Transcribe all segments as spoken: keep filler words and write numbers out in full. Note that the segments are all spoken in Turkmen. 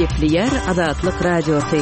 Gepli yer Azatlyk Radiosu.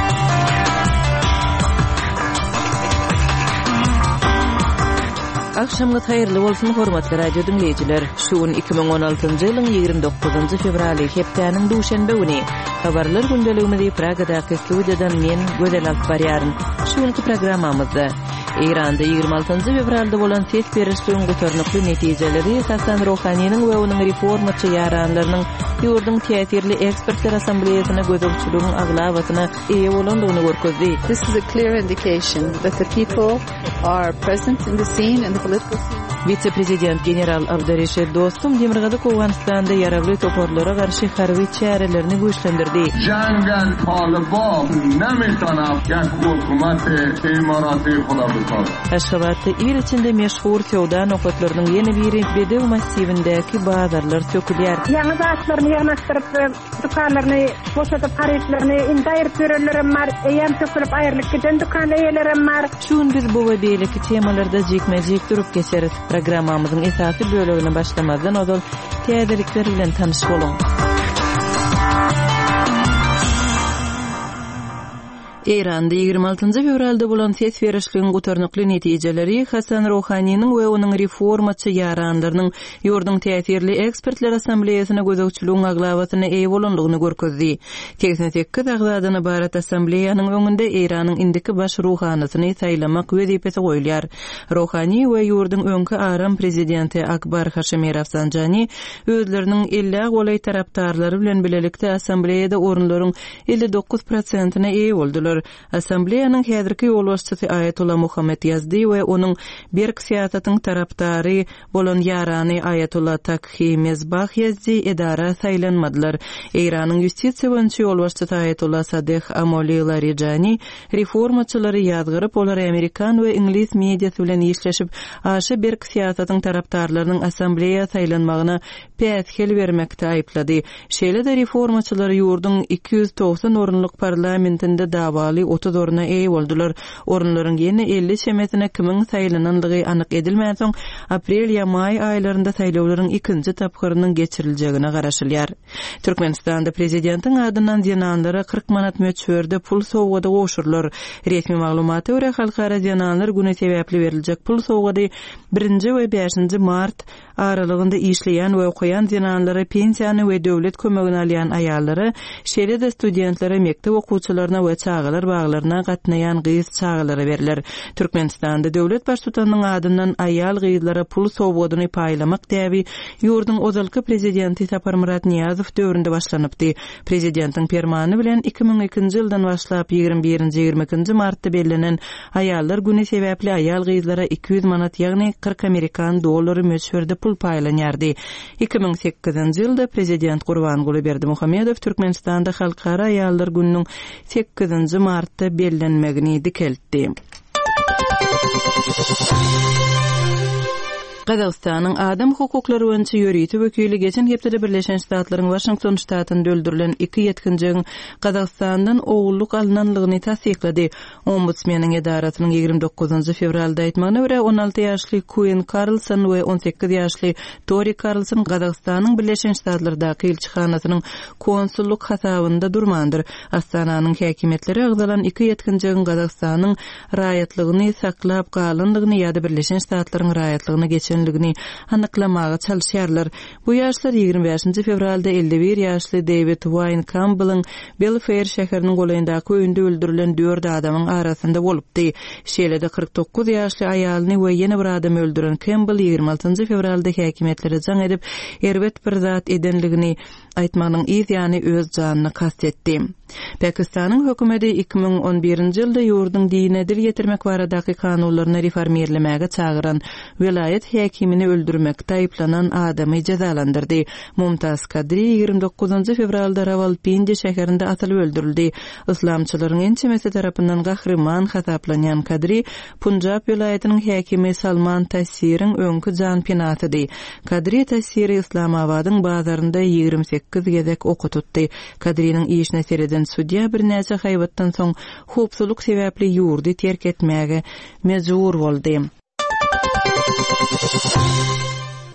Akşamga hayırlı bolsun hormatly radio dinleyijiler. Şuun iki bin on altyncı ýylyň ýygrimi dokuzynjy fevraly hepdeniň duşanbe güni. Habarlar gündeligimizi Pragadaky studiýadan men Gödel Alpbarýaryn. Şuunky programmamyzda İranda ýygrimi altyncı fevralda bolan ses berişligiň götürnükli netijeleri Hasan Rohanynyň we onuň reformaçy ýaranlarynyň ýurdun täsirli ekspertler assambleýasyna gözegçiligiň aglawatyna eýe bolandygyny görkezdi. This is a clear indication that the people are present in the scene and the political scene. Vice-prezident general Abdurreşid Dostum Demirgazyk Owganystanda ýaragly toparlara garşy harby çärelerini güýçlendirdi. Jangan Taliban nametanap ýa hökümeti imaraty golabytar. Aşgabatda ýer içinde meşhur sowda nokatlarynyň ýeni biri Bedew massivindäki bazarlar sökülýär. Ýa-ni zatlaryny ýagnaşdyryp, dukanlaryny boşatyp haryçlaryny indaýryp berýärlerim bar, eýem sökülip aýrylyp giden dukan eýelerim bar. Şuun biz bu we beýleki temalarda jekmejek durup geçeriz. Programmamyzyň esasy bölegini başlamazdan ozal täzelikler bilen tanyş boluň. İranda ýygrimi altyncı fevralda bolan ses berişligiň götürnükli netijeleri Hasan Rohanynyň we onuň reformaçy ýaranlarynyň ýurdun täsirli ekspertler assambleýasyna gözegçiligiň aglawatyna eýe bolandygyny görkezdi. seksen sekiz agladan ibarat assambleýanyň öňünde Iranyň indiki baş ruhanysyny saýlamak wezipesi goýulýar. Rohany we ýurdun öňkü aram prezidenti Akbar Haşimi Rafsanjani özleriniň elli golay tarapdarlary bilen bilelikde assambleýada orunlaryň elli dokuz prosentina eýe boldylar. Assambleýanyň häzirki ýolbaşçysy Ayatullah Muhammed Yazdi we onuň berk siýasatynyň tarapdary bolan ýarany Ayatullah Takhi Mezbah Yazdi edara saýlanmadylar. Iranyň ýustisiýa boýunça ýolbaşçysy Ayatullah Sadeh Amoli Larijani reformaçylary ýazgyryp olar Amerikan we Ingliz mediýasy bilen işleşip aşy berk siýasatynyň tarapdarlarynyň assambleýa saýlanmagyna päsgel bermekde aýplady. Şeýle-de reformaçylary ýurdun iki ýüz togsan orunluk parlamentinde dawaly otuz oruna eýe boldular. Orunlaryň ýene elli şemetine kimin saýlanandygy anyk edilmän soň aprel ýa may aýlarynda saýlawlaryň ikinji tapgyrynyň geçiriljegine garaşylýar. Türkmenistanda prezidentiň adyndan ýananlara kırk manat möçberde pul sowgady goşurlar. Resmi maglumaty görä halkara ýananlar güne sebäpli beriljek pul sowgady birinji we beşinji mart aralygynda işleýän we okuyan ýananlara pensiýany we döwlet kömegini alýan aýallary, şeýle-de studentlere, mekdep okuwçylaryna we çağalar baglaryna gatnaýan gyz çağalara beriler. Türkmenistanda döwlet baştutanynyň adyndan aýal gyzlara pul sowgadyny paýlamak däbi ýurdun ozalky prezidenti Sapar Murat Niýazow döwründe başlanypdy. Prezidentiň fermany bilen iki bin ikinji ýyldan başlap ýygrimi birinji ýygrimi ikinji martda belirlenen aýallar güni sebäpli aýal gyzlara iki ýüz manat ýagny kırk Amerikan dollary möçberde pul paýlanýardy. iki bin sekizinji ýylda prezident Gurbanguly Berdimuhammedow Türkmenistanda halkara aýallar gününiň sekizinji martda bellenmegini dikeltdi. Gazagystanyň adam hukuklary boýunça ýörüýti wekili geçen hepde Birleşen Ştatlaryň Washington ştatynda öldürilen iki ýetkinjiň Gazagystandan ogulluk alynanlygyny tasdiklady. Ombudsmanyň edarasynyň ýygrimi dokuzynjy fevralda aýtmagyna görä on alty ýaşly Quinn Carlson we on sekiz ýaşly Tori Carlson Gazagystanyň Birleşen Ştatlardaky elçixanasynyň konsulluk hasabynda durmandyr. Astananyň häkimetleri agzalan iki ýetkinjiň Gazagystanyň raýatlygyny saklap galandygyny ýa-da Birleşen Ştatlaryň raýatlygyny geçen ligini anyklamaga çalışýarlar. Bu ýaşlar ýygrimi beşinji fevralda elli bir ýaşly David Wayne Campbell'ın Belfair şäheriniň goýundaky öýünde öldürilen dört adamyň arasynda bolupdy. Şeýle-de kırk dokuz ýaşly aýalyny we ýene bir adam öldüren Campbell ýygrimi altynjy fevralda häkimetleri jaň edip erbet bir zat edenligini aýtmagynyň ýa-ni öz janyny kastetdi. Pakistanyň hökümeti iki bin on birinji ýylda ýurdun dine dil getirmek baradaky kanunlaryny reformerlemäge çagyran vilayet häkimini öldürmekde aýplanan adamy jazalandyrdy. Mumtaz Kadri ýygrimi dokuzynjy fevralda Rawalpindi şäherinde atylyp öldürildi. Islamçylaryň ençemesi tarapyndan gahryman hasaplanýan Kadri Punjab vilayetiniň häkimi Salman Tassiriň öňkü jan penatydy. Kadri Tassiri Islamabadyň bazarynda ýygrimi sekiz gezek okututdy. Kadriniň işine sereden sudya bir näçe haýbatdan soň hupsuluk sebäpli ýurdy terk etmäge mejbur boldy.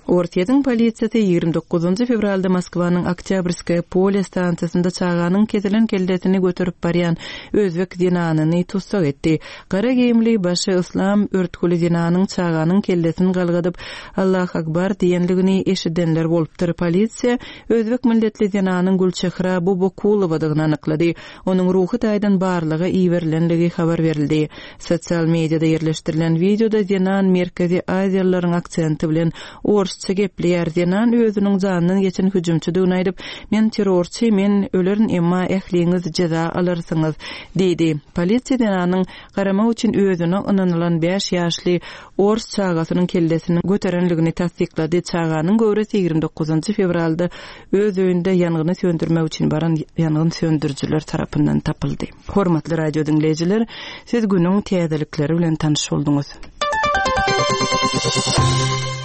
Ortiyadın politsiyası ýygrimi dokuzunçy fevralda Moskwanyň Oktyabrskaya pole stansiyasynda çağanyň ketilen kelletini götürüp barýan özbek dinanyny tutsak etdi. Gara giyimli başı Islam örtküli dinanyň çağanyň kelletini galgadyp Allahu akbar diýenligini eşidenler bolupdyr. Polisiýa özbek milletli dinanyň Gulçehra Bubukulowadygyny anyklady. Onuň ruhy taýdan barlygy iýerilenligi habar berildi. Sosial mediada ýerleşdirilen videoda dinan Merkezi Aziýalylaryň aksenti bilen orsça gepleýär. Dinan özüniň janyny geçen hüjümçydygyny aýdyp, men terrorçy, men ölerin emma ähliňiz jaza alarsyňyz diýdi. Polisiýa dinanyň garama üçin özüne ynanylan beş ýaşly ors çağasynyň kellesini göterenligini tasdiklady. Çağanyň göwresi ýygrimi dokuzunçy fevralda öz öýünde ýangyny söndürmek üçin baran ýangyn söndürjüler tarapyndan tapyldy. Hormatly radio dinleýijiler, siz günüň täzelikleri bilen tanyş bolduňuz.